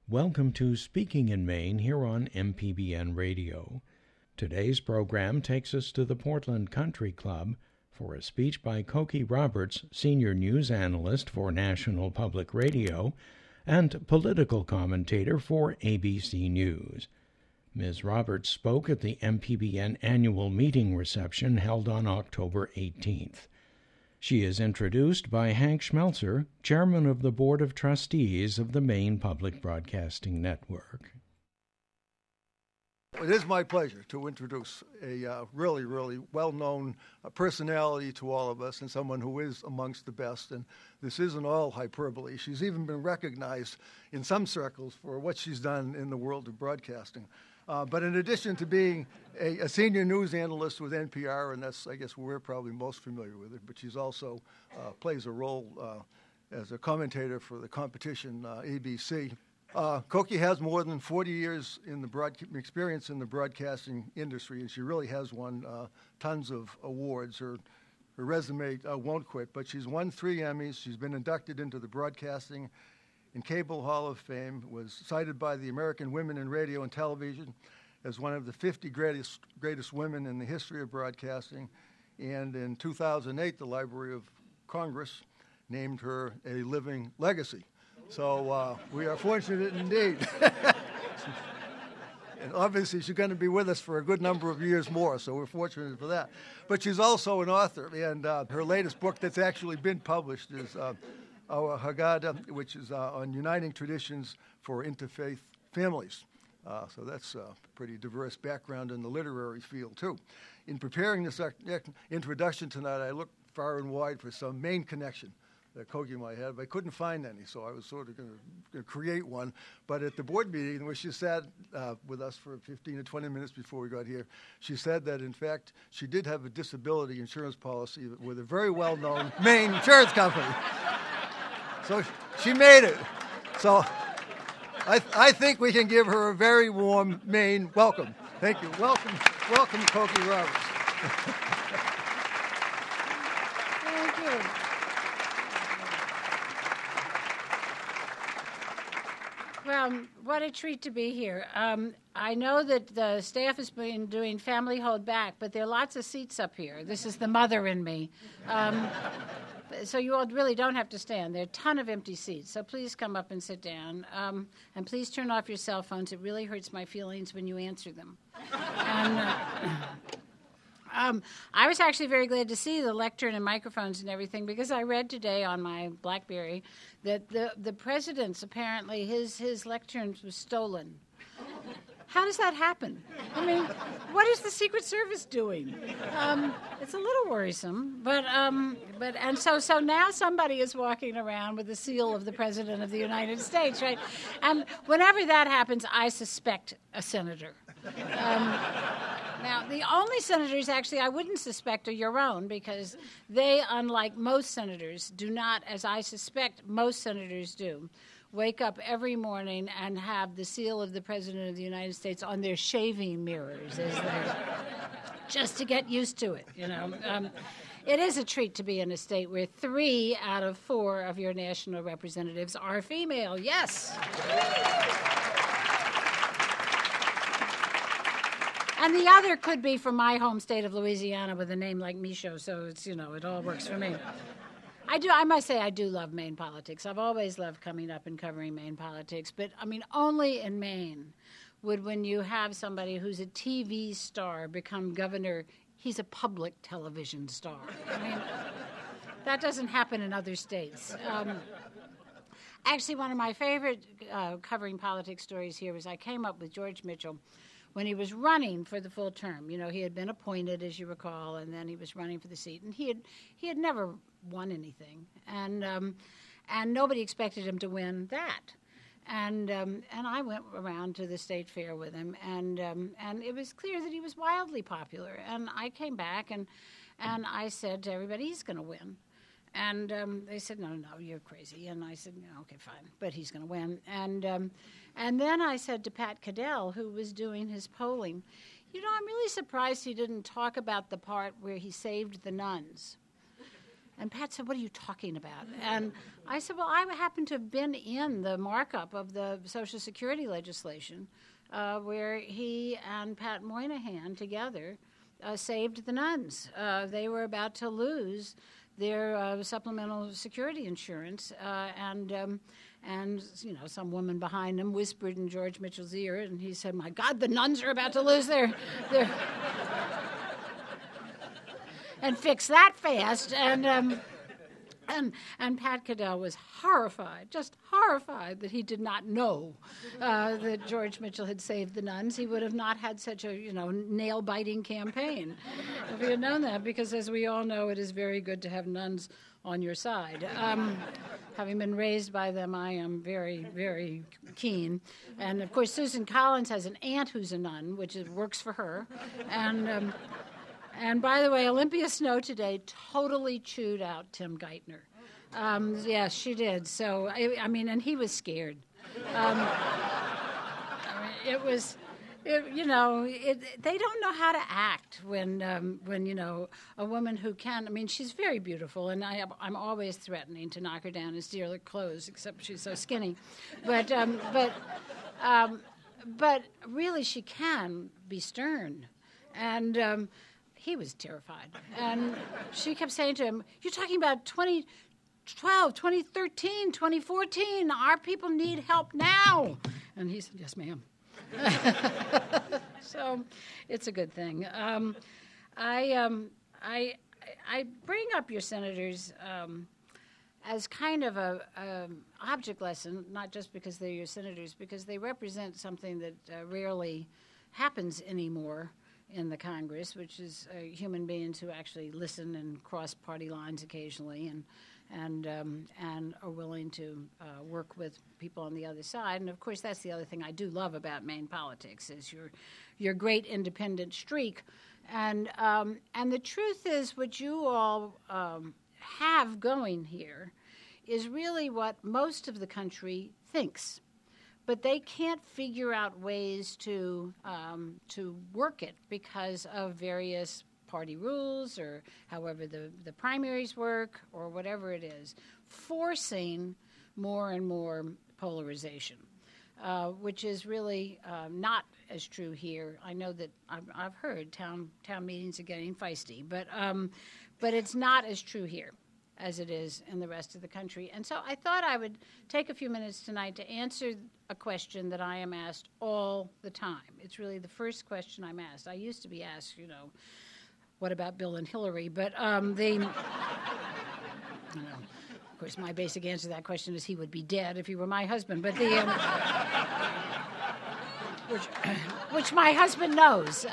Welcome to Speaking in Maine here on MPBN Radio. Today's program takes us to the Portland Country Club for a speech by Cokie Roberts, senior news analyst for National Public Radio and political commentator for ABC News. Ms. Roberts spoke at the MPBN annual meeting reception held on October 18th. She is introduced by Hank Schmelzer, chairman of the Board of Trustees of the Maine Public Broadcasting Network. It is my pleasure to introduce a really well-known personality to all of us and someone who is amongst the best. And this isn't all hyperbole. She's even been recognized in some circles for what she's done in the world of broadcasting. But in addition to being a senior news analyst with NPR, and that's, I guess, we're probably most familiar with her, but she's also plays a role as a commentator for the competition ABC. Cokie has more than 40 years in the experience in the broadcasting industry, and she really has won tons of awards. Her resume won't quit, but she's won 3 Emmys. She's been inducted into the Broadcasting and Cable Hall of Fame, was cited by the American Women in Radio and Television as one of the 50 greatest women in the history of broadcasting. And in 2008, the Library of Congress named her a living legacy. So we are fortunate indeed. And obviously she's going to be with us for a good number of years more, so we're fortunate for that. But she's also an author, and her latest book that's actually been published is Our Haggadah, which is on uniting traditions for interfaith families. So that's a pretty diverse background in the literary field, too. In preparing this introduction tonight, I looked far and wide for some Maine connection that Cokie might have. I couldn't find any, so I was sort of going to create one. But at the board meeting, where she sat with us for 15 to 20 minutes before we got here, she said that, in fact, she did have a disability insurance policy with a very well-known Maine insurance company. So she made it. So I think we can give her a very warm Maine welcome. Thank you. Welcome, Cokie Roberts. Thank you. Well, what a treat to be here. I know that the staff has been doing family hold back, but there are lots of seats up here. This is the mother in me. So you all really don't have to stand. There are a ton of empty seats, so please come up and sit down. And please turn off your cell phones. It really hurts my feelings when you answer them. And, I was actually very glad to see the lectern and microphones and everything, because I read today on my BlackBerry that the president's, apparently, his lectern was stolen. How does that happen? I mean, what is the Secret Service doing? It's a little worrisome, but so now somebody is walking around with the seal of the President of the United States, right? And whenever that happens, I suspect a senator. Now, the only senators, actually, I wouldn't suspect are your own, because they, unlike most senators, do not, as I suspect most senators do, wake up every morning and have the seal of the President of the United States on their shaving mirrors, just to get used to it, you know. It is a treat to be in a state where 3 out of 4 of your national representatives are female. Yes. And the other could be from my home state of Louisiana with a name like Michaud, so it's, you know, it all works for me. I must say I do love Maine politics. I've always loved coming up and covering Maine politics, but I mean, only in Maine would, when you have somebody who's a TV star become governor, he's a public television star. I mean, that doesn't happen in other states. Actually, one of my favorite covering politics stories here was I came up with George Mitchell when he was running for the full term. You know, he had been appointed, as you recall, and then he was running for the seat, and he had never won anything, and nobody expected him to win that. And I went around to the state fair with him, and it was clear that he was wildly popular. And I came back and I said to everybody, he's going to win. And they said, no, you're crazy. And I said, no, okay, fine, but he's going to win. And then I said to Pat Cadell, who was doing his polling, you know, I'm really surprised he didn't talk about the part where he saved the nuns. And Pat said, "What are you talking about?" And I said, "Well, I happen to have been in the markup of the Social Security legislation where he and Pat Moynihan together saved the nuns. They were about to lose their supplemental security insurance, and some woman behind him whispered in George Mitchell's ear, and he said, 'My God, the nuns are about to lose their and fix that fast.'" And Pat Caddell was horrified, just horrified, that he did not know that George Mitchell had saved the nuns. He would have not had such a nail-biting campaign if he had known that, because as we all know, it is very good to have nuns on your side. Having been raised by them, I am very, very keen. And of course, Susan Collins has an aunt who's a nun, which works for her. And by the way, Olympia Snow today totally chewed out Tim Geithner. Yes, she did. So, and he was scared. They don't know how to act when a woman who can, she's very beautiful, and I'm always threatening to knock her down and steal her clothes, except she's so skinny. But really, she can be stern. And he was terrified. And she kept saying to him, "You're talking about 2012, 2013, 2014. Our people need help now." And he said, "Yes, ma'am." So it's a good thing. I bring up your senators as kind of a object lesson, not just because they're your senators, because they represent something that rarely happens anymore in the Congress, which is human beings who actually listen and cross party lines occasionally, and are willing to work with people on the other side. And of course, that's the other thing I do love about Maine politics is your great independent streak. And the truth is, what you all have going here is really what most of the country thinks. But they can't figure out ways to work it because of various party rules or however the primaries work or whatever it is, forcing more and more polarization, which is really not as true here. I know that I've heard town meetings are getting feisty, but it's not as true here as it is in the rest of the country. And so I thought I would take a few minutes tonight to answer a question that I am asked all the time. It's really the first question I'm asked. I used to be asked, what about Bill and Hillary? But of course, my basic answer to that question is he would be dead if he were my husband. But which my husband knows.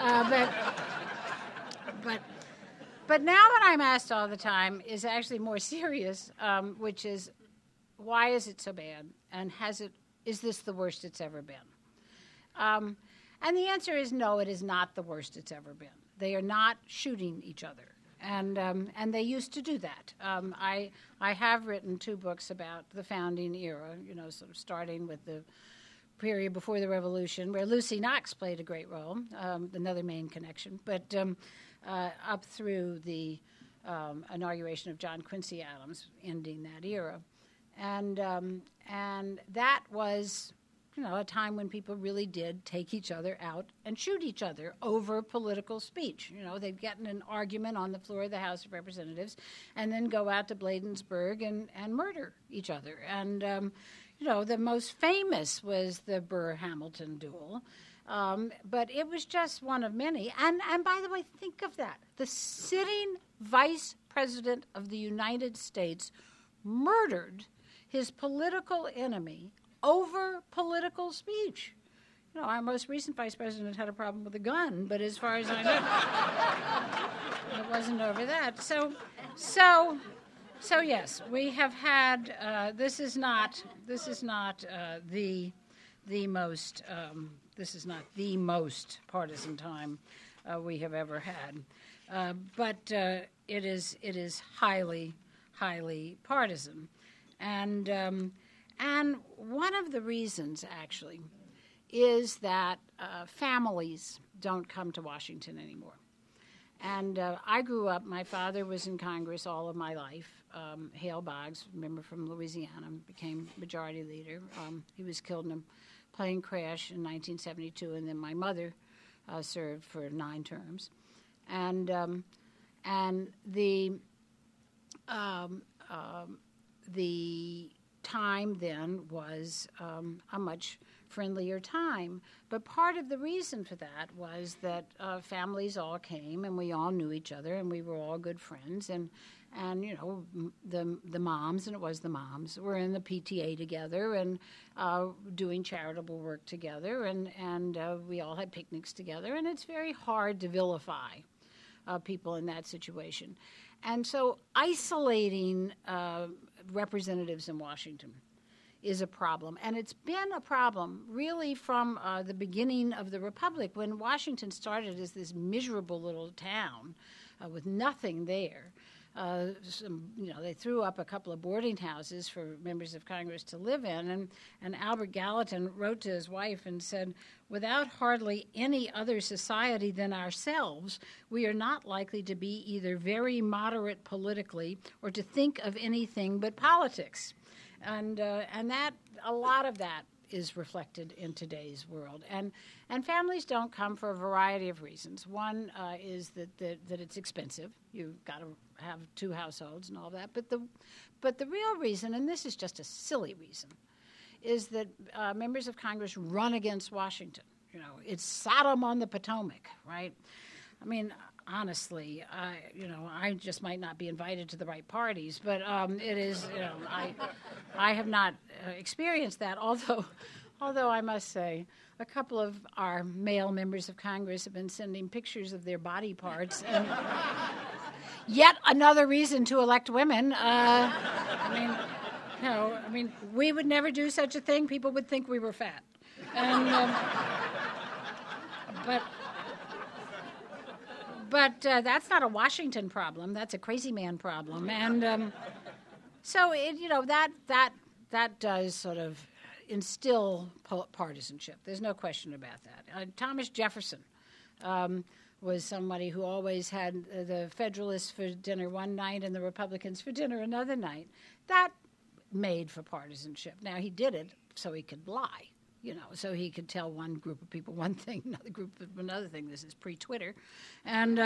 But now what I'm asked all the time is actually more serious, which is, why is it so bad? And is this the worst it's ever been? And the answer is no, it is not the worst it's ever been. They are not shooting each other. And they used to do that. I have written 2 books about the founding era, sort of starting with the period before the Revolution, where Lucy Knox played a great role, another Maine connection, but up through the inauguration of John Quincy Adams, ending that era. And that was, a time when people really did take each other out and shoot each other over political speech. They'd get in an argument on the floor of the House of Representatives and then go out to Bladensburg and murder each other. And, the most famous was the Burr-Hamilton duel. But it was just one of many. And by the way, think of that. The sitting vice president of the United States murdered his political enemy over political speech. Our most recent vice president had a problem with a gun, but as far as I know, it wasn't over that. So yes, we have had. This is not the most. This is not the most partisan time we have ever had, but it is highly, highly partisan, and one of the reasons actually is that families don't come to Washington anymore, And I grew up, my father was in Congress all of my life. Hale Boggs, member from Louisiana, became majority leader. He was killed in a plane crash in 1972, and then my mother served for 9 terms. And the time then was a much friendlier time. But part of the reason for that was that families all came and we all knew each other and we were all good friends. And you know, the moms, and it was the moms, were in the PTA together and doing charitable work together. And we all had picnics together. And it's very hard to vilify people in that situation. And so isolating representatives in Washington is a problem. And it's been a problem really from the beginning of the Republic, when Washington started as this miserable little town with nothing there. They threw up a couple of boarding houses for members of Congress to live in, and Albert Gallatin wrote to his wife and said, "Without hardly any other society than ourselves, we are not likely to be either very moderate politically or to think of anything but politics." And that, a lot of that is reflected in today's world. And families don't come for a variety of reasons. One is that it's expensive. You've got to have 2 households and all that. But the real reason, and this is just a silly reason, is that members of Congress run against Washington. You know, it's Sodom on the Potomac, right? I mean, honestly, I just might not be invited to the right parties, but it is, I have not experienced that, although I must say a couple of our male members of Congress have been sending pictures of their body parts, and yet another reason to elect women. We would never do such a thing. People would think we were fat. And, But that's not a Washington problem. That's a crazy man problem, and so that does sort of instill partisanship. There's no question about that. Thomas Jefferson was somebody who always had the Federalists for dinner one night and the Republicans for dinner another night. That made for partisanship. Now, he did it so he could lie. So he could tell one group of people one thing, another group of another thing. This is pre-Twitter, and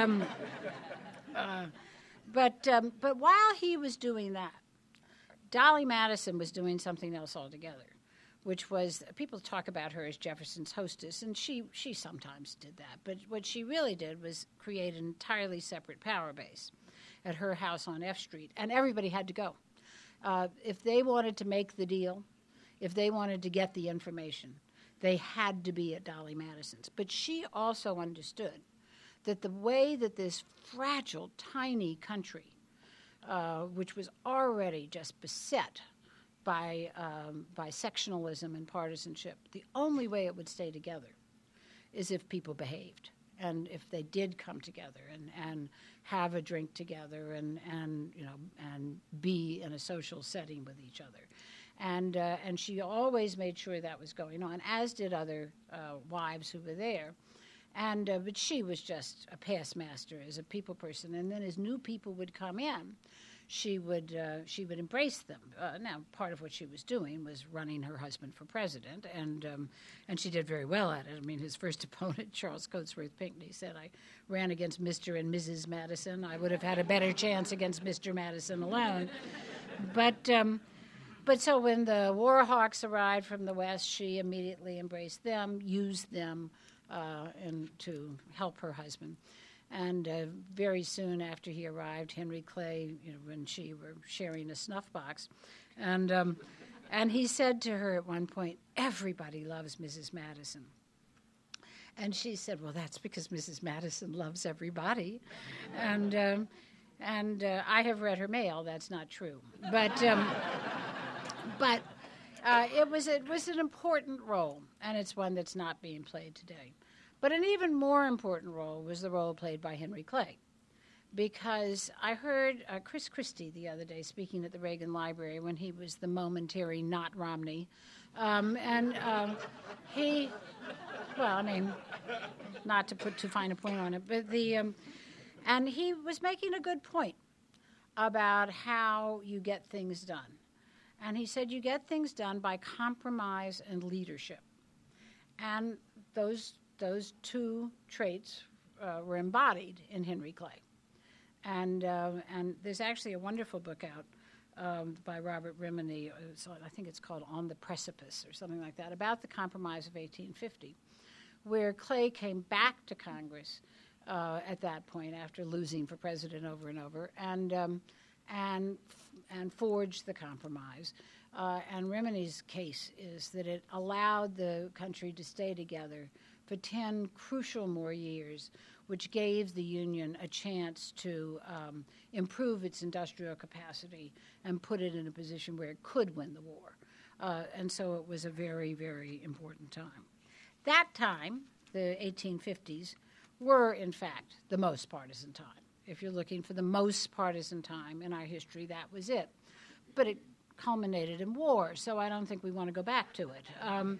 but while he was doing that, Dolly Madison was doing something else altogether, which was, people talk about her as Jefferson's hostess, and she sometimes did that. But what she really did was create an entirely separate power base at her house on F Street, and everybody had to go if they wanted to make the deal. If they wanted to get the information, they had to be at Dolly Madison's. But she also understood that the way that this fragile, tiny country, which was already just beset by sectionalism and partisanship, the only way it would stay together is if people behaved, and if they did come together and have a drink together and be in a social setting with each other. And she always made sure that was going on, as did other wives who were there. But she was just a past master as a people person. And then as new people would come in, she would embrace them. Now, part of what she was doing was running her husband for president, and she did very well at it. I mean, his first opponent, Charles Cotesworth Pinckney, said, "I ran against Mr. and Mrs. Madison. I would have had a better chance against Mr. Madison alone." But so when the war hawks arrived from the West, she immediately embraced them, used them to help her husband. And very soon after he arrived, Henry Clay, and she were sharing a snuff box. And he said to her at one point, "Everybody loves Mrs. Madison." And she said, "Well, that's because Mrs. Madison loves everybody." And I have read her mail. That's not true. But it was an important role, and it's one that's not being played today. But an even more important role was the role played by Henry Clay, because I heard Chris Christie the other day speaking at the Reagan Library when he was the momentary not Romney, he, well, I mean, not to put too fine a point on it, but And he was making a good point about how you get things done. And he said you get things done by compromise and leadership. And those two traits were embodied in Henry Clay. And there's actually a wonderful book out by Robert Rimini, I think it's called On the Precipice or something like that, about the Compromise of 1850, where Clay came back to Congress at that point after losing for president over and over, and forged the compromise. And Rimini's case is that it allowed the country to stay together for 10 crucial more years, which gave the Union a chance to improve its industrial capacity and put it in a position where it could win the war. And so it was a very, very important time. That time, the 1850s, were, in fact, the most partisan time. If you're looking for the most partisan time in our history, that was it. But it culminated in war, so I don't think we want to go back to it.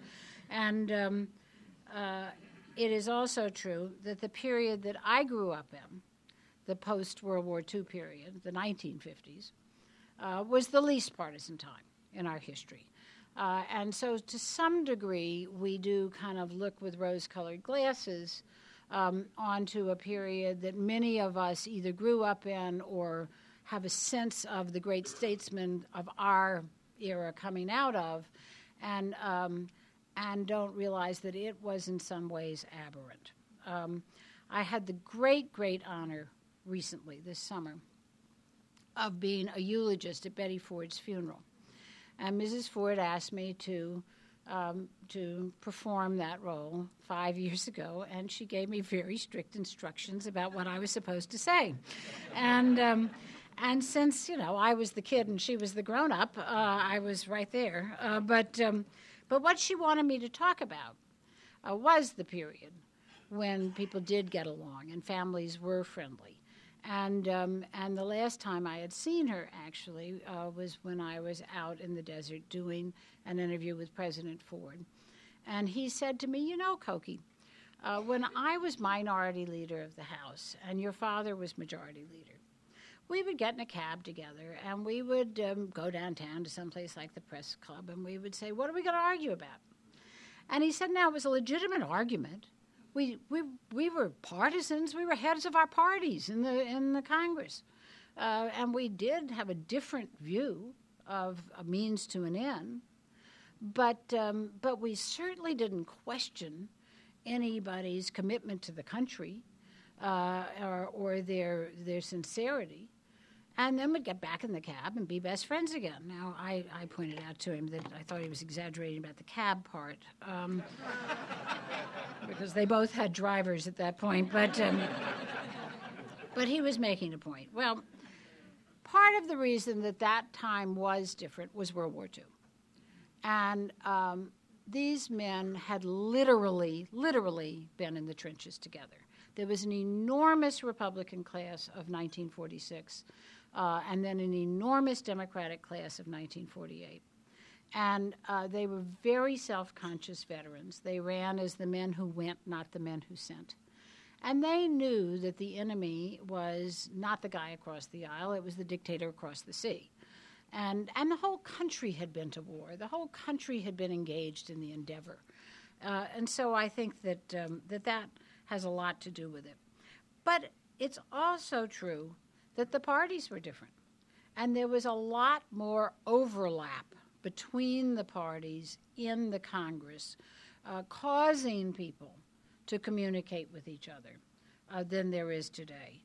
It is also true that the period that I grew up in, the post-World War II period, the 1950s, was the least partisan time in our history. And so to some degree, we do kind of look with rose-colored glasses onto a period that many of us either grew up in or have a sense of the great statesmen of our era coming out of, and don't realize that it was in some ways aberrant. I had the great, great honor recently, this summer, of being a eulogist at Betty Ford's funeral. And Mrs. Ford asked me to perform that role 5 years ago, and she gave me very strict instructions about what I was supposed to say. And since, I was the kid and she was the grown-up, I was right there. But what she wanted me to talk about was the period when people did get along and families were friendly. And the last time I had seen her, actually, was when I was out in the desert doing an interview with President Ford. And he said to me, Cokie, when I was minority leader of the House and your father was majority leader, we would get in a cab together and we would go downtown to someplace like the Press Club, and we would say, what are we going to argue about? And he said, now, it was a legitimate argument. We were partisans. We were heads of our parties in the Congress. And we did have a different view of a means to an end. But we certainly didn't question anybody's commitment to the country or their sincerity. And then we'd get back in the cab and be best friends again. Now, I pointed out to him that I thought he was exaggerating about the cab part, because they both had drivers at that point. But he was making a point. Well, part of the reason that time was different was World War II. And these men had literally been in the trenches together. There was an enormous Republican class of 1946, and then an enormous Democratic class of 1948. And they were very self-conscious veterans. They ran as the men who went, not the men who sent. And they knew that the enemy was not the guy across the aisle, it was the dictator across the sea. And the whole country had been to war. The whole country had been engaged in the endeavor. And so I think that that has a lot to do with it. But it's also true that the parties were different. And there was a lot more overlap between the parties in the Congress, causing people to communicate with each other than there is today.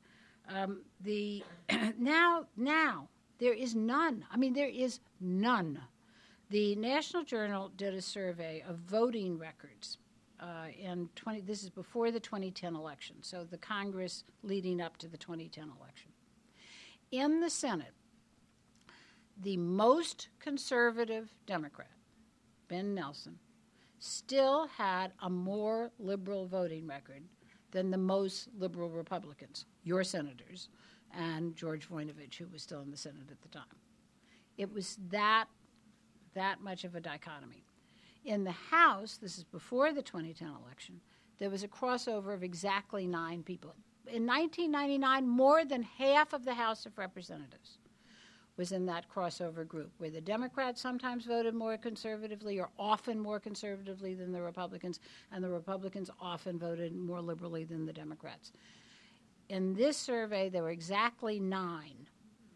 Now there is none. I mean, there is none. The National Journal did a survey of voting records this is before the 2010 election, so the Congress leading up to the 2010 election. In the Senate, the most conservative Democrat, Ben Nelson, still had a more liberal voting record than the most liberal Republicans, your senators, and George Voinovich, who was still in the Senate at the time. It was that much of a dichotomy. In the House, this is before the 2010 election, there was a crossover of exactly 9 people. in 1999, more than half of the House of Representatives was in that crossover group, where the Democrats sometimes voted more conservatively or often more conservatively than the Republicans, and the Republicans often voted more liberally than the Democrats. In this survey, there were exactly 9,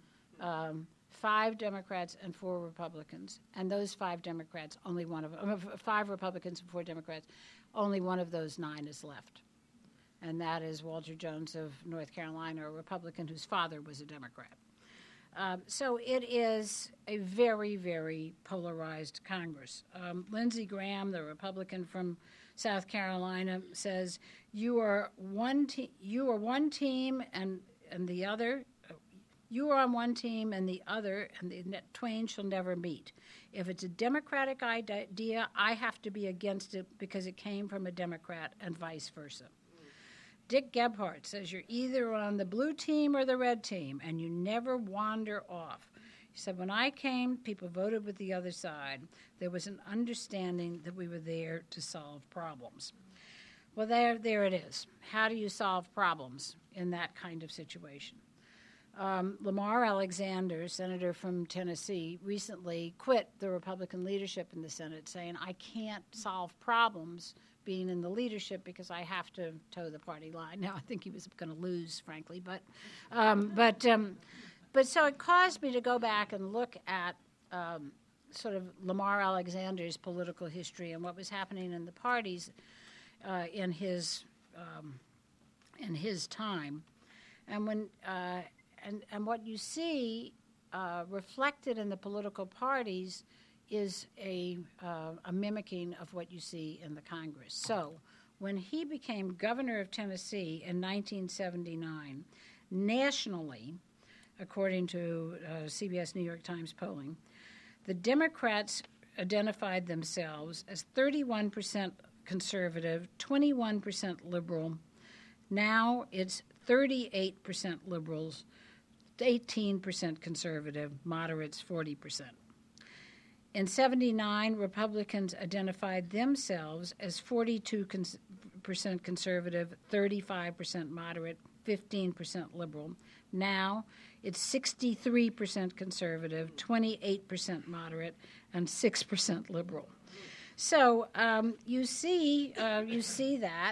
5 Democrats and 4 Republicans, and those 5 Democrats, only one of 5 Republicans and 4 Democrats, only one of those 9 is left, and that is Walter Jones of North Carolina, a Republican whose father was a Democrat. So it is a very, very polarized Congress. Lindsey Graham, the Republican from South Carolina, says you are one team and the other. You are on one team and the other, and the twain shall never meet. If it's a Democratic idea, I have to be against it because it came from a Democrat, and vice versa. Dick Gebhardt says you're either on the blue team or the red team, and you never wander off. He said, when I came, people voted with the other side. There was an understanding that we were there to solve problems. Well, there it is. How do you solve problems in that kind of situation? Lamar Alexander, senator from Tennessee, recently quit the Republican leadership in the Senate, saying, I can't solve problems being in the leadership because I have to toe the party line. Now, I think he was going to lose, frankly, but so it caused me to go back and look at sort of Lamar Alexander's political history and what was happening in the parties in his time, and what you see reflected in the political parties is a mimicking of what you see in the Congress. So when he became governor of Tennessee in 1979, nationally, according to CBS New York Times polling, the Democrats identified themselves as 31% conservative, 21% liberal. Now it's 38% liberals, 18% conservative, moderates 40%. In 79, Republicans identified themselves as 42% conservative, 35% moderate, 15% liberal. Now it's 63% conservative, 28% moderate, and 6% liberal. So you see that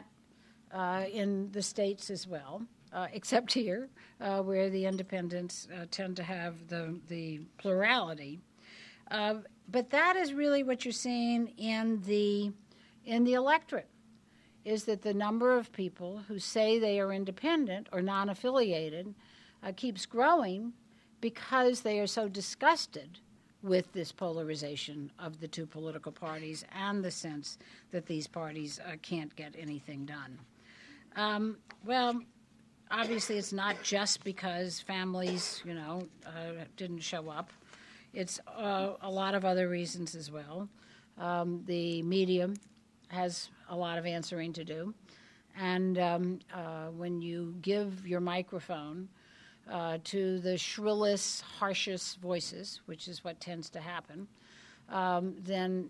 in the states as well, except here, where the independents tend to have the plurality. But that is really what you're seeing in the electorate, is that the number of people who say they are independent or non-affiliated keeps growing because they are so disgusted with this polarization of the two political parties and the sense that these parties can't get anything done. Well, obviously it's not just because families, didn't show up. It's a lot of other reasons as well. The media has a lot of answering to do. And when you give your microphone to the shrillest, harshest voices, which is what tends to happen, then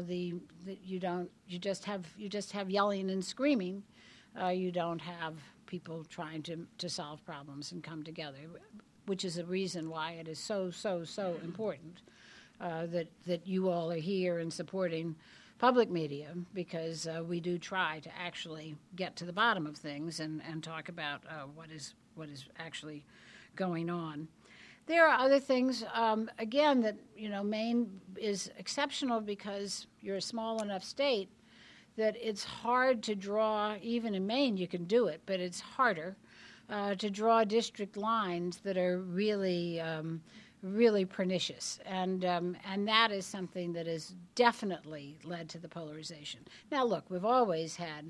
you just have yelling and screaming. You don't have people trying to solve problems and come together, which is a reason why it is so important that you all are here and supporting public media, because we do try to actually get to the bottom of things and talk about what is actually going on. There are other things, again, that, Maine is exceptional because you're a small enough state that it's hard to draw. Even in Maine you can do it, but it's harder to draw district lines that are really pernicious, and that is something that has definitely led to the polarization. Now, look, we've always had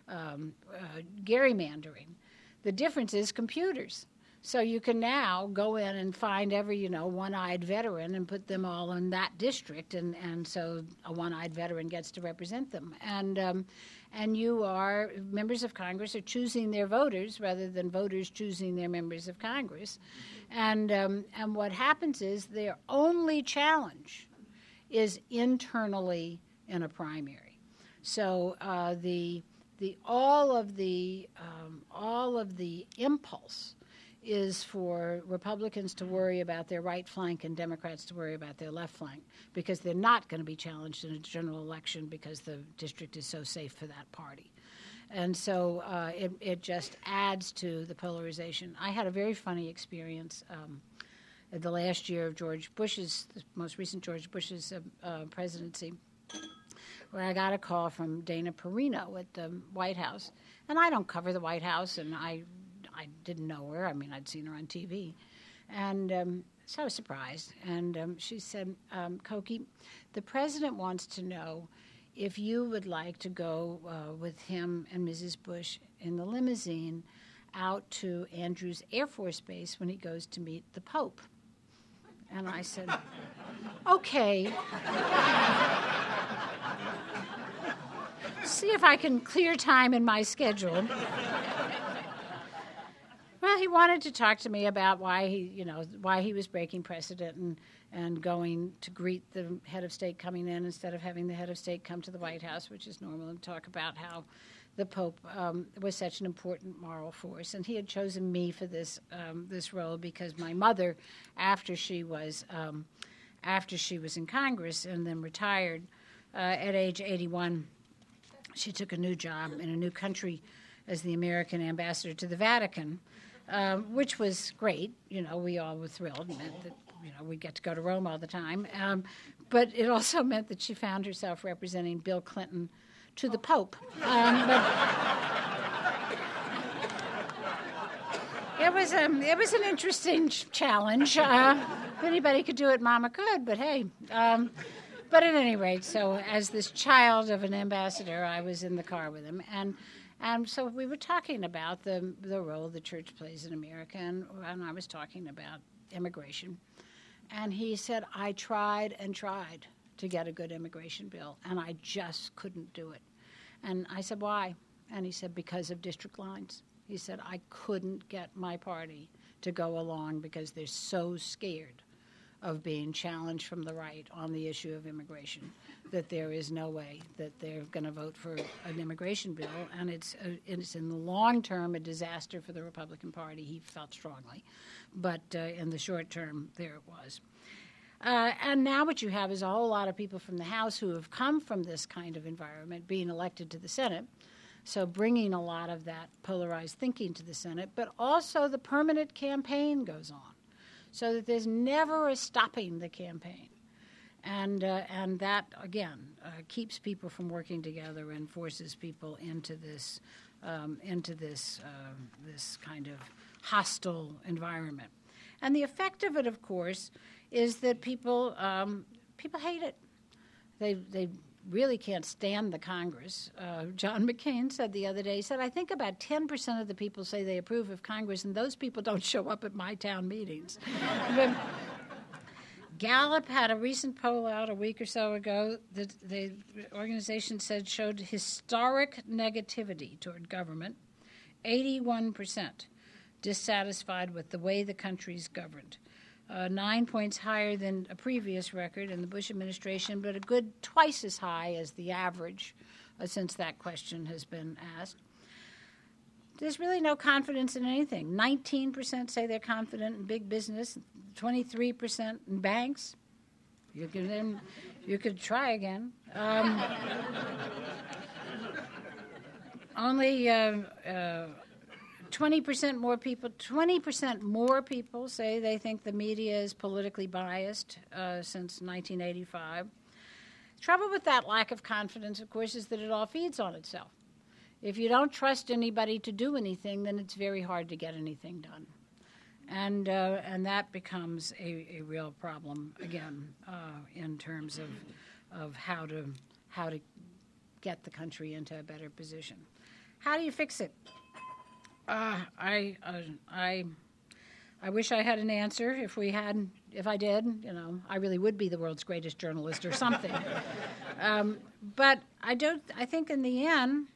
gerrymandering. The difference is computers. So you can now go in and find every, one-eyed veteran and put them all in that district, and so a one-eyed veteran gets to represent them. And you are, members of Congress are choosing their voters rather than voters choosing their members of Congress. And what happens is their only challenge is internally in a primary. So the all of the impulse is for Republicans to worry about their right flank and Democrats to worry about their left flank, because they're not going to be challenged in a general election because the district is so safe for that party. And so it just adds to the polarization. I had a very funny experience at the last year of the most recent George Bush's presidency, where I got a call from Dana Perino at the White House. And I don't cover the White House, and I didn't know her. I mean, I'd seen her on TV. And so I was surprised. And she said, Cokie, the president wants to know if you would like to go with him and Mrs. Bush in the limousine out to Andrews Air Force Base when he goes to meet the Pope. And I said, okay. See if I can clear time in my schedule. Well, he wanted to talk to me about why he was breaking precedent and going to greet the head of state coming in instead of having the head of state come to the White House, which is normal, and talk about how the Pope was such an important moral force. And he had chosen me for this role because my mother, after she was in Congress and then retired at age 81, she took a new job in a new country as the American ambassador to the Vatican, which was great. We all were thrilled. It meant that we'd get to go to Rome all the time. But it also meant that she found herself representing Bill Clinton to the Pope. It was an interesting challenge. If anybody could do it, Mama could. But hey. But at any rate, so as this child of an ambassador, I was in the car with him, and so we were talking about the role the church plays in America, and I was talking about immigration. And he said, I tried and tried to get a good immigration bill, and I just couldn't do it. And I said, why? And he said, because of district lines. He said, I couldn't get my party to go along because they're so scared of being challenged from the right on the issue of immigration, that there is no way that they're going to vote for an immigration bill, and it's in the long term a disaster for the Republican Party, he felt strongly. But in the short term, there it was. And now what you have is a whole lot of people from the House who have come from this kind of environment being elected to the Senate, so bringing a lot of that polarized thinking to the Senate, but also the permanent campaign goes on, so that there's never a stopping the campaign. And that, again, keeps people from working together and forces people into this kind of hostile environment. And the effect of it, of course, is that people hate it. They really can't stand the Congress. John McCain said the other day, he said, I think about 10% of the people say they approve of Congress, and those people don't show up at my town meetings. But Gallup had a recent poll out a week or so ago that the organization said showed historic negativity toward government, 81% dissatisfied with the way the country's governed. 9 points higher than a previous record in the Bush administration, but a good twice as high as the average since that question has been asked. There's really no confidence in anything. 19% say they're confident in big business, 23% in banks. You could try again. Only 20% more people say they think the media is politically biased since 1985. Trouble with that lack of confidence, of course, is that it all feeds on itself. If you don't trust anybody to do anything, then it's very hard to get anything done. And that becomes a real problem, again, in terms of how to get the country into a better position. How do you fix it? I wish I had an answer. If I did, I really would be the world's greatest journalist or something. But I think in the end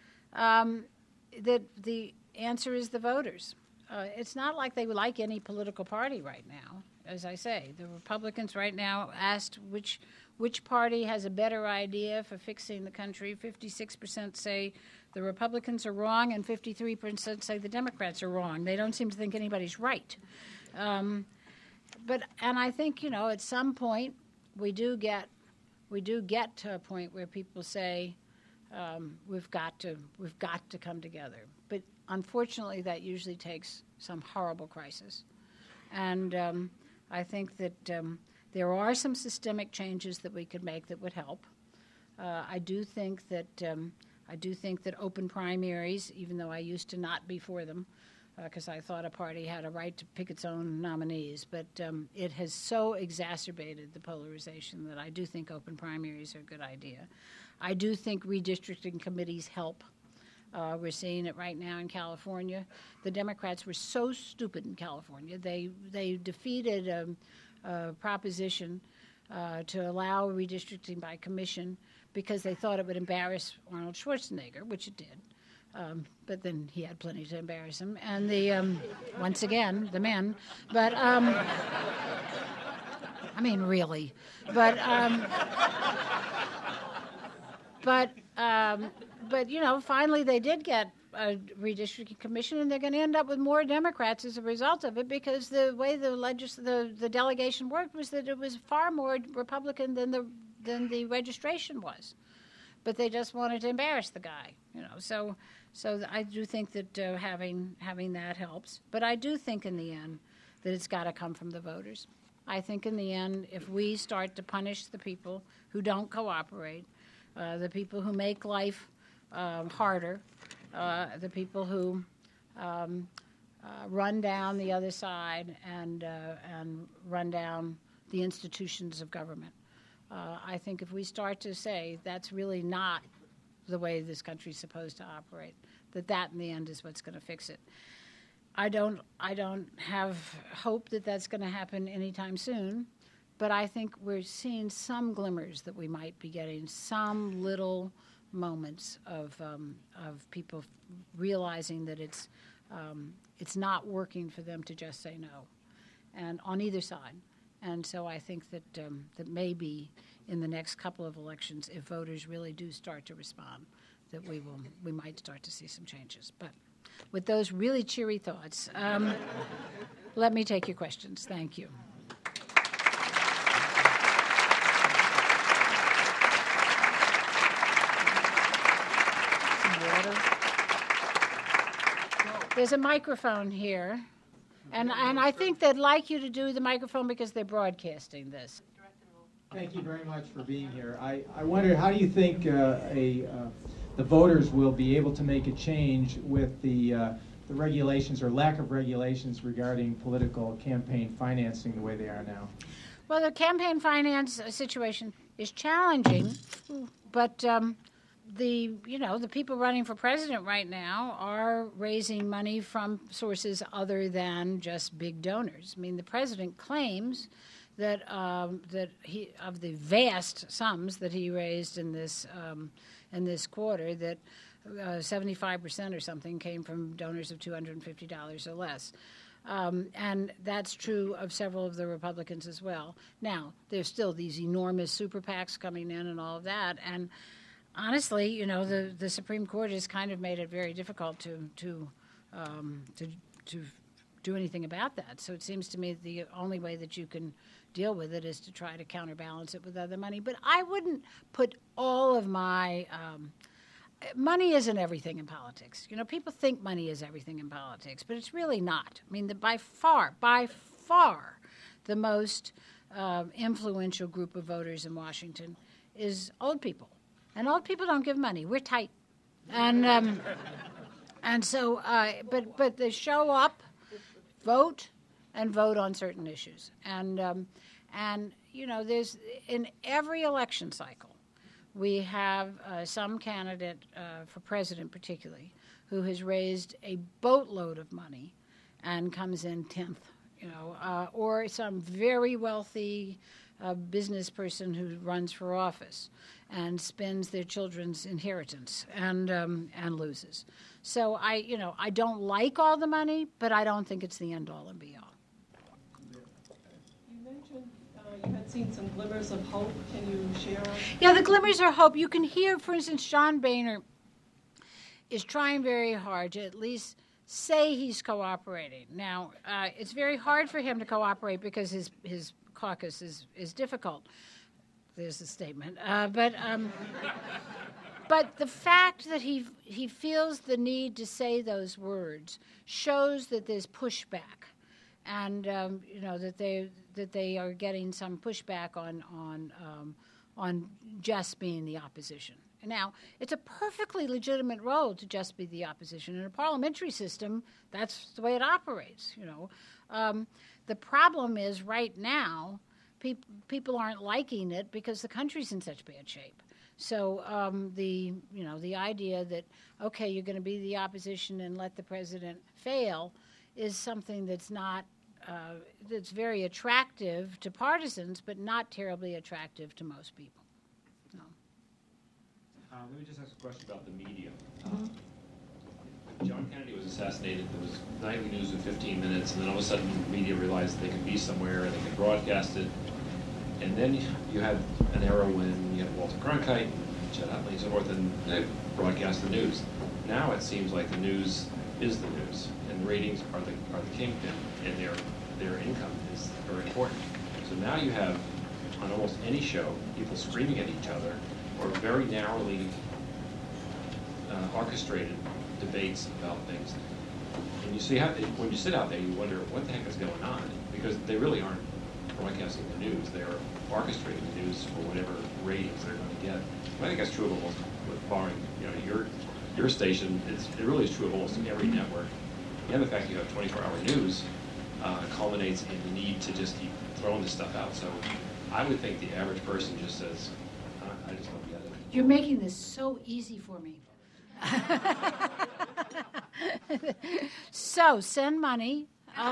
that the answer is the voters. It's not like they like any political party right now. As I say, the Republicans right now asked which which party has a better idea for fixing the country. 56% say the Republicans are wrong, and 53% say the Democrats are wrong. They don't seem to think anybody's right. And I think, at some point we do get to a point where people say we've got to come together. But unfortunately, that usually takes some horrible crisis. And I think that there are some systemic changes that we could make that would help. I do think that open primaries, even though I used to not be for them, because I thought a party had a right to pick its own nominees, but it has so exacerbated the polarization that I do think open primaries are a good idea. I do think redistricting committees help. We're seeing it right now in California. The Democrats were so stupid in California. They defeated a proposition to allow redistricting by commission because they thought it would embarrass Arnold Schwarzenegger, which it did. But then he had plenty to embarrass him. And once again, the men. But, really. But finally they did get a redistricting commission, and they're going to end up with more Democrats as a result of it, because the way the delegation worked was that it was far more Republican than the registration was. But they just wanted to embarrass the guy, So I do think that having that helps. But I do think in the end that it's got to come from the voters. I think in the end, if we start to punish the people who don't cooperate, the people who make life harder, the people who run down the other side and run down the institutions of government. I think if we start to say that's really not the way this country's supposed to operate, that in the end is what's going to fix it. I don't have hope that that's going to happen anytime soon, but I think we're seeing some glimmers that we might be getting some little moments of people realizing that it's not working for them to just say no, and on either side. And so I think that maybe in the next couple of elections, if voters really do start to respond, that we might start to see some changes. But with those really cheery thoughts, let me take your questions. Thank you. Some water. There's a microphone here. And I think they'd like you to do the microphone because they're broadcasting this. Thank you very much for being here. I wonder, how do you think the voters will be able to make a change with the regulations or lack of regulations regarding political campaign financing the way they are now? Well, the campaign finance situation is challenging, but the people running for president right now are raising money from sources other than just big donors. I mean, the president claims that he, of the vast sums that he raised in this quarter, that 75% or something came from donors of $250 or less. And that's true of several of the Republicans as well. Now, there's still these enormous super PACs coming in and all of that, and honestly, the Supreme Court has kind of made it very difficult to do anything about that. So it seems to me the only way that you can deal with it is to try to counterbalance it with other money. But I wouldn't put all of my money isn't everything in politics. People think money is everything in politics, but it's really not. I mean, by far, the most influential group of voters in Washington is old people. And old people don't give money. We're tight, and so but they show up, vote, and vote on certain issues. And there's in every election cycle, we have some candidate for president, particularly, who has raised a boatload of money, and comes in 10th. Or some very wealthy business person who runs for office and spends their children's inheritance and loses. So I don't like all the money, but I don't think it's the end all and be all. You mentioned you had seen some glimmers of hope. Can you share? Yeah, the glimmers are hope. You can hear, for instance, John Boehner is trying very hard to at least say he's cooperating. Now, it's very hard for him to cooperate because his caucus is difficult. There's a statement. But the fact that he feels the need to say those words shows that there's pushback, and that they are getting some pushback on just being the opposition. Now, it's a perfectly legitimate role to just be the opposition. In a parliamentary system, that's the way it operates. The problem is right now, people aren't liking it because the country's in such bad shape. So the idea that, okay, you're going to be the opposition and let the president fail is something that's not that's very attractive to partisans, but not terribly attractive to most people. No. Let me just ask a question about the media. John Kennedy was assassinated. There was nightly news in 15 minutes, and then all of a sudden the media realized they could be somewhere and they could broadcast it. And then you had an era when you had Walter Cronkite and Chet Attlee and so forth, and they broadcast the news. Now it seems like the news is the news, and the ratings are the kingpin, and their income is very important. So now you have, on almost any show, people screaming at each other, or very narrowly orchestrated debates about things. And you see when you sit out there, you wonder what the heck is going on, because they really aren't broadcasting the news. They're orchestrating the news for whatever ratings they're going to get. I think that's true of almost, barring your station. It really is true of almost every network. And the fact you have 24-hour news culminates in the need to just keep throwing this stuff out. So I would think the average person just says, I just don't get it. You're making this so easy for me. So send money.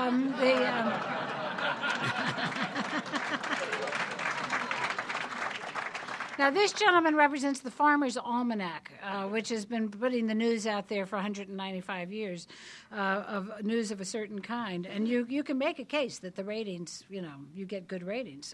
Now, this gentleman represents the Farmer's Almanac, which has been putting the news out there for 195 years of news of a certain kind. And you can make a case that the ratings, you get good ratings.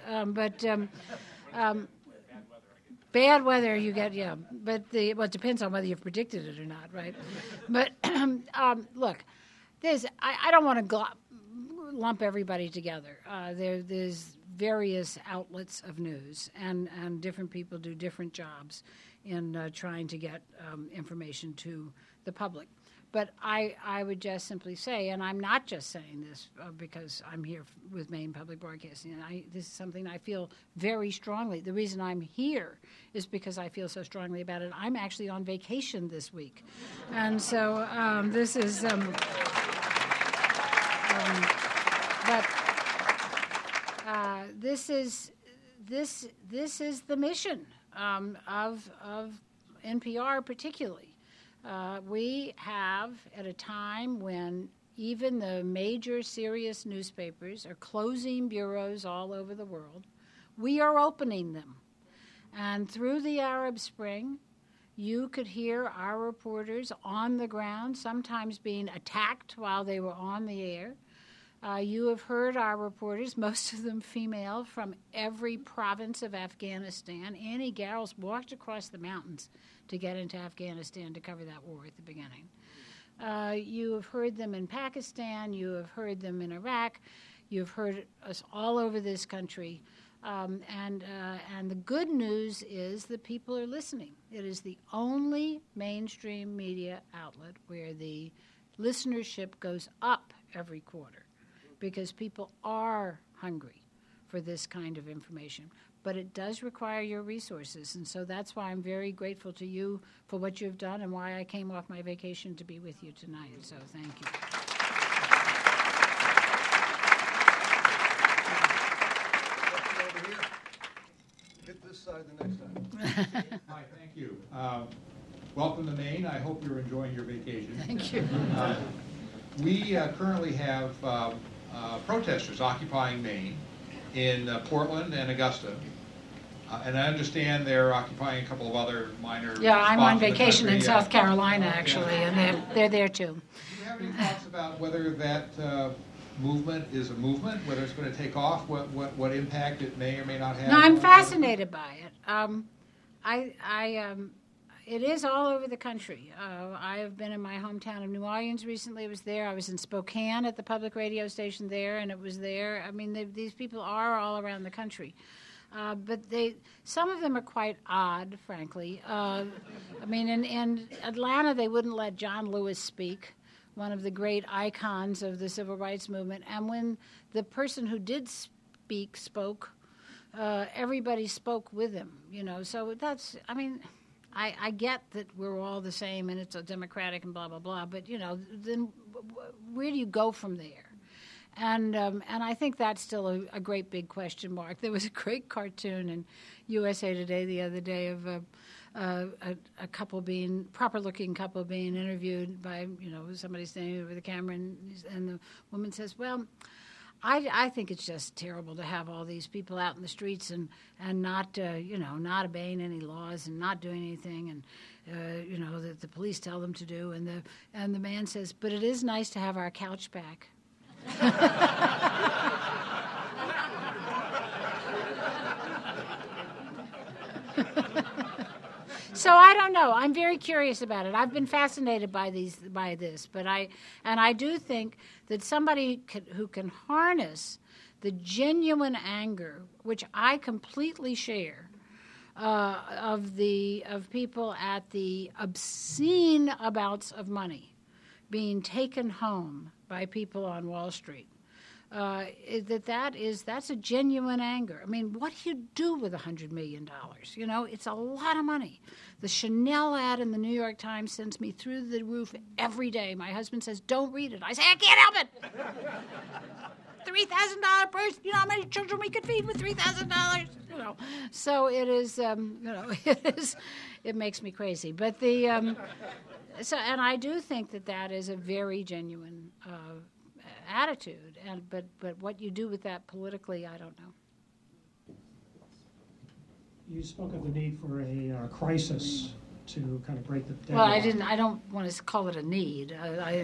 Bad weather you get, yeah. But it depends on whether you've predicted it or not, right? But look, I don't want to lump everybody together. There's various outlets of news, and different people do different jobs in trying to get information to the public. But I would just simply say, and I'm not just saying this because I'm here with Maine Public Broadcasting, and this is something I feel very strongly. The reason I'm here is because I feel so strongly about it. I'm actually on vacation this week. And so this is... This is the mission of NPR particularly. We have, at a time when even the major serious newspapers are closing bureaus all over the world, we are opening them. And through the Arab Spring, you could hear our reporters on the ground, sometimes being attacked while they were on the air. You have heard our reporters, most of them female, from every province of Afghanistan. Annie Garrels walked across the mountains to get into Afghanistan to cover that war at the beginning. You have heard them in Pakistan. You have heard them in Iraq. You've heard us all over this country. And the good news is that people are listening. It is the only mainstream media outlet where the listenership goes up every quarter, because people are hungry for this kind of information. But it does require your resources, and so that's why I'm very grateful to you for what you've done and why I came off my vacation to be with you tonight. So thank you. Over here. Hit this side the next time. Hi, thank you. Welcome to Maine. I hope you're enjoying your vacation. Thank you. We currently have protesters occupying Maine in Portland and Augusta. And I understand they're occupying a couple of other minor Yeah, I'm spots on vacation in South Carolina, yeah. actually, and they're there too. Do you have any thoughts about whether that movement is a movement, whether it's going to take off, what impact it may or may not have? No, I'm fascinated by it. It is all over the country. I have been in my hometown of New Orleans recently. I was there. I was in Spokane at the public radio station there, and it was there. I mean, these people are all around the country. But some of them are quite odd, frankly. I mean, in Atlanta, they wouldn't let John Lewis speak, one of the great icons of the civil rights movement. And when the person who did spoke, everybody spoke with him, you know. So that's, I mean, I get that we're all the same and it's a democratic and blah, blah, blah. But, you know, then where do you go from there? And I think that's still a great big question mark. There was a great cartoon in USA Today the other day of a couple proper-looking couple being interviewed by, you know, somebody standing over the camera, and the woman says, well, I think it's just terrible to have all these people out in the streets and not, you know, not obeying any laws and not doing anything, and, you know, that the police tell them to do. And the man says, but it is nice to have our couch back. So I don't know. I'm very curious about it. I've been fascinated by this, but I do think that somebody who can harness the genuine anger, which I completely share, of people at the obscene amounts of money being taken home by people on Wall Street. That's a genuine anger. I mean, what do you do with $100 million? You know, it's a lot of money. The Chanel ad in the New York Times sends me through the roof every day. My husband says, don't read it. I say, I can't help it. $3,000 purse. You know how many children we could feed with $3,000? You know, so it is, you know, it makes me crazy. But and I do think that is a very genuine attitude, but what you do with that politically, I don't know. You spoke of the need for a crisis to kind of break the deadlock. Well, I don't want to call it a need.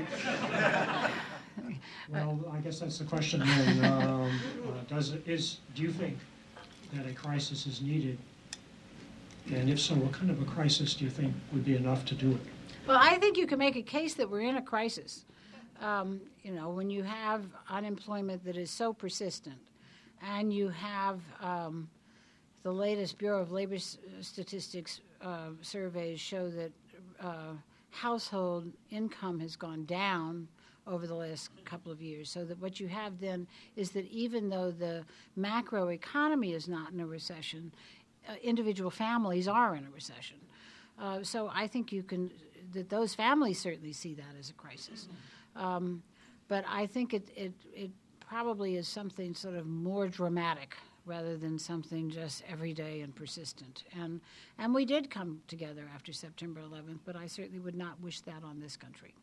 Well, I guess that's the question then. Do you think that a crisis is needed? And if so, what kind of a crisis do you think would be enough to do it? Well, I think you can make a case that we're in a crisis. You know, when you have unemployment that is so persistent, and you have the latest Bureau of Labor Statistics surveys show that household income has gone down over the last couple of years, so that what you have then is that even though the macro economy is not in a recession, individual families are in a recession. So I think that those families certainly see that as a crisis. But I think it probably is something sort of more dramatic rather than something just everyday and persistent. And we did come together after September 11th, but I certainly would not wish that on this country.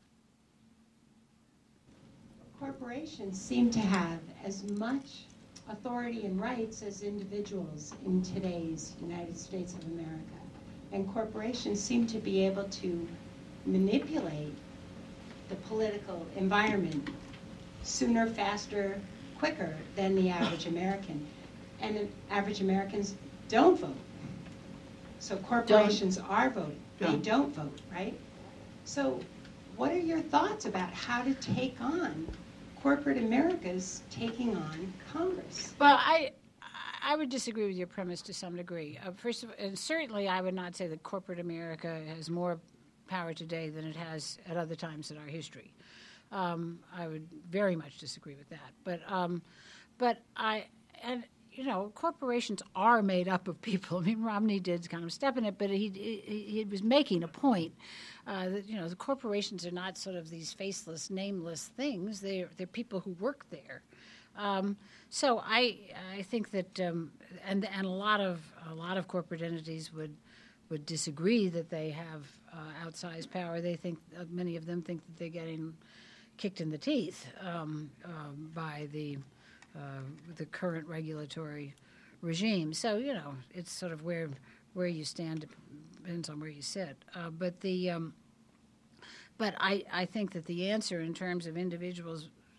Corporations seem to have as much authority and rights as individuals in today's United States of America. And corporations seem to be able to manipulate the political environment sooner, faster, quicker than the average American. And average Americans don't vote. So corporations are voting. They don't vote, right? So what are your thoughts about how to take on corporate America's taking on Congress? Well, I would disagree with your premise to some degree. First of all, and certainly I would not say that corporate America has more power today than it has at other times in our history. I would very much disagree with that. But you know, corporations are made up of people. I mean, Romney did kind of step in it, but he was making a point that, you know, the corporations are not sort of these faceless, nameless things. They're people who work there. So I think that and a lot of corporate entities would disagree that they have outsized power. They think many of them think that they're getting kicked in the teeth by the current regulatory regime. So, you know, it's sort of where you stand depends on where you sit. But I think that the answer in terms of individuals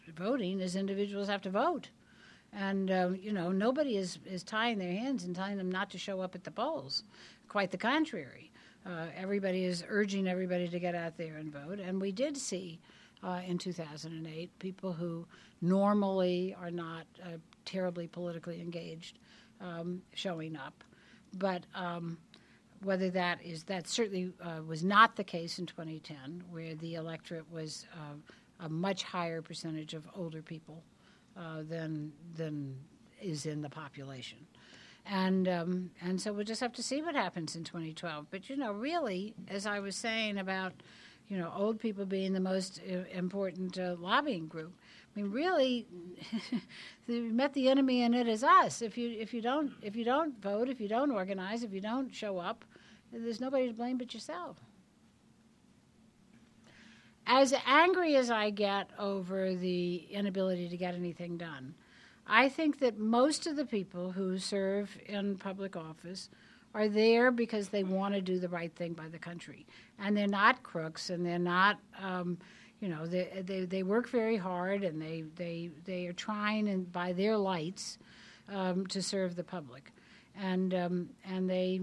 voting is individuals have to vote. And, nobody is tying their hands and telling them not to show up at the polls. Quite the contrary. Everybody is urging everybody to get out there and vote. And we did see in 2008 people who normally are not terribly politically engaged showing up. But whether that certainly was not the case in 2010, where the electorate was a much higher percentage of older people than is in the population. And so we'll just have to see what happens in 2012. But, really, as I was saying about, old people being the most important lobbying group, I mean, really, we met the enemy in it as us. If you don't vote, if you don't organize, if you don't show up, there's nobody to blame but yourself. As angry as I get over the inability to get anything done, I think that most of the people who serve in public office are there because they want to do the right thing by the country. And they're not crooks, and they're not, they work very hard, and they are trying, and by their lights, to serve the public. And they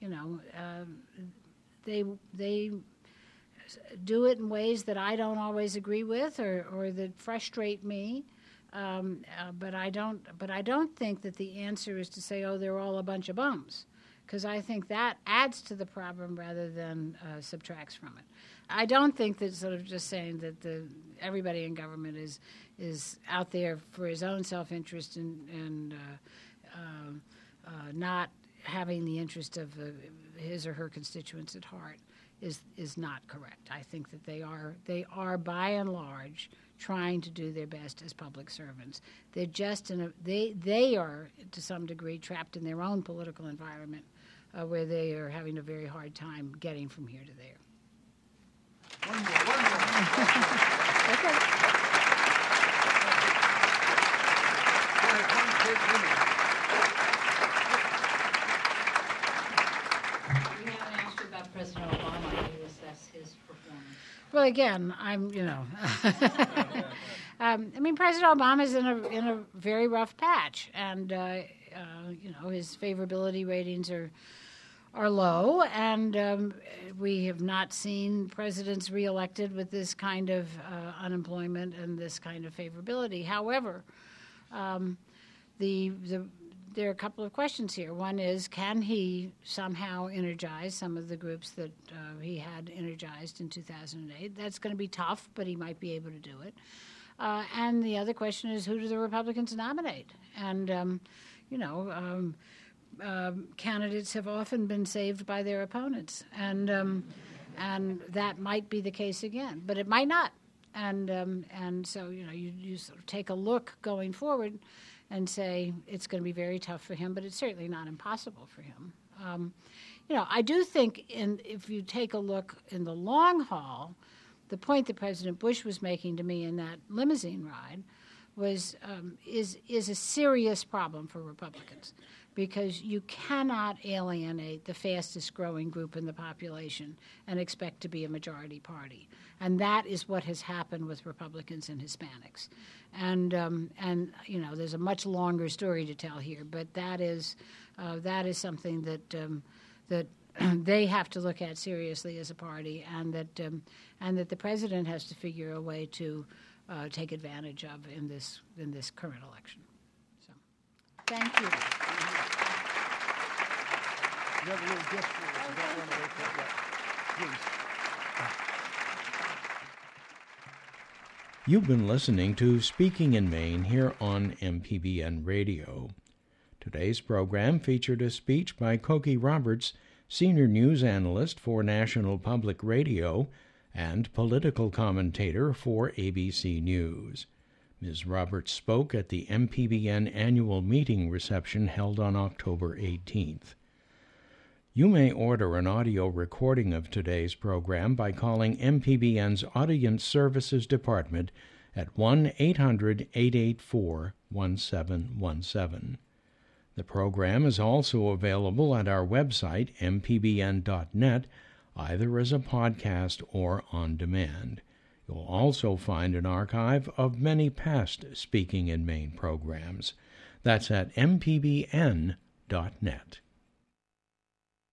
do it in ways that I don't always agree with or that frustrate me. But I don't think that the answer is to say, oh, they're all a bunch of bums, because I think that adds to the problem rather than subtracts from it. I don't think that sort of just saying that everybody in government is out there for his own self-interest and not having the interest of his or her constituents at heart is not correct. I think that they are by and large trying to do their best as public servants. They're just they are to some degree trapped in their own political environment where they are having a very hard time getting from here to there. One more. Okay. We haven't asked you about President Obama. How do you assess his performance? Well, again, President Obama's in a very rough patch, and his favorability ratings are low, and we have not seen presidents reelected with this kind of unemployment and this kind of favorability. However, there are a couple of questions here. One is, can he somehow energize some of the groups that he had energized in 2008? That's going to be tough, but he might be able to do it. And the other question is, who do the Republicans nominate? And, candidates have often been saved by their opponents, and that might be the case again, but it might not. And so, you sort of take a look going forward and say it's going to be very tough for him, but it's certainly not impossible for him. I do think if you take a look in the long haul, the point that President Bush was making to me in that limousine ride is a serious problem for Republicans, because you cannot alienate the fastest growing group in the population and expect to be a majority party. And that is what has happened with Republicans and Hispanics. And there's a much longer story to tell here, but that is something that they have to look at seriously as a party, and that the president has to figure a way to take advantage of in this current election. So, thank you. You have a little gift for us. You don't want to wait for that. Please. You've been listening to Speaking in Maine here on MPBN Radio. Today's program featured a speech by Cokie Roberts, senior news analyst for National Public Radio and political commentator for ABC News. Ms. Roberts spoke at the MPBN annual meeting reception held on October 18th. You may order an audio recording of today's program by calling MPBN's Audience Services Department at 1-800-884-1717. The program is also available at our website, mpbn.net, either as a podcast or on demand. You'll also find an archive of many past Speaking in Maine programs. That's at mpbn.net.